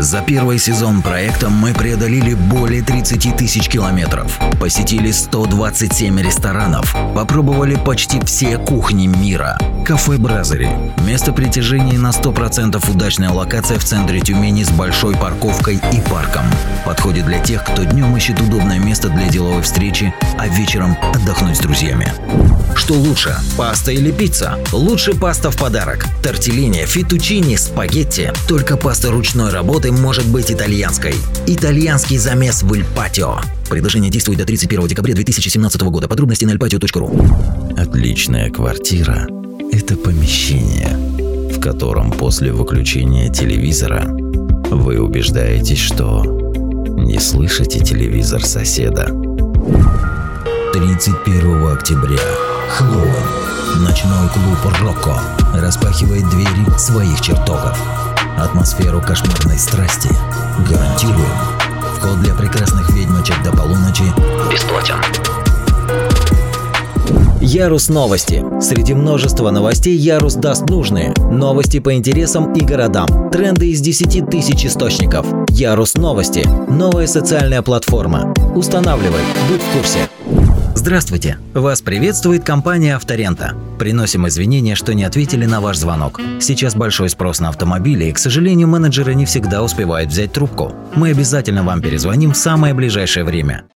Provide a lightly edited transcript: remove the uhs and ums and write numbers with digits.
За первый сезон проекта мы преодолели более 30 тысяч километров, посетили 127 ресторанов, попробовали почти все кухни мира. Кафе Бразери – место притяжения на 100% удачная локация в центре Тюмени с большой парковкой и парком. Подходит для тех, кто днем ищет удобное место для деловой встречи, а вечером отдохнуть с друзьями. Что лучше, паста или пицца? Лучше паста в подарок. Тортеллини, феттучини, спагетти. Только паста ручной работы может быть итальянской. Итальянский замес в Иль Патио. Предложение действует до 31 декабря 2017 года. Подробности на ilpatio.ru. Отличная квартира – это помещение, в котором после выключения телевизора вы убеждаетесь, что не слышите телевизор соседа. 31 октября. Хэллоуин. Ночной клуб «Рокко» распахивает двери своих чертогов. Атмосферу кошмарной страсти гарантируем. Вход для прекрасных ведьмочек до полуночи бесплатен. Ярус новости. Среди множества новостей Ярус даст нужные. Новости по интересам и городам. Тренды из 10 тысяч источников. Ярус новости. Новая социальная платформа. Устанавливай, будь в курсе. Здравствуйте! Вас приветствует компания «Авторента». Приносим извинения, что не ответили на ваш звонок. Сейчас большой спрос на автомобили, и, к сожалению, менеджеры не всегда успевают взять трубку. Мы обязательно вам перезвоним в самое ближайшее время.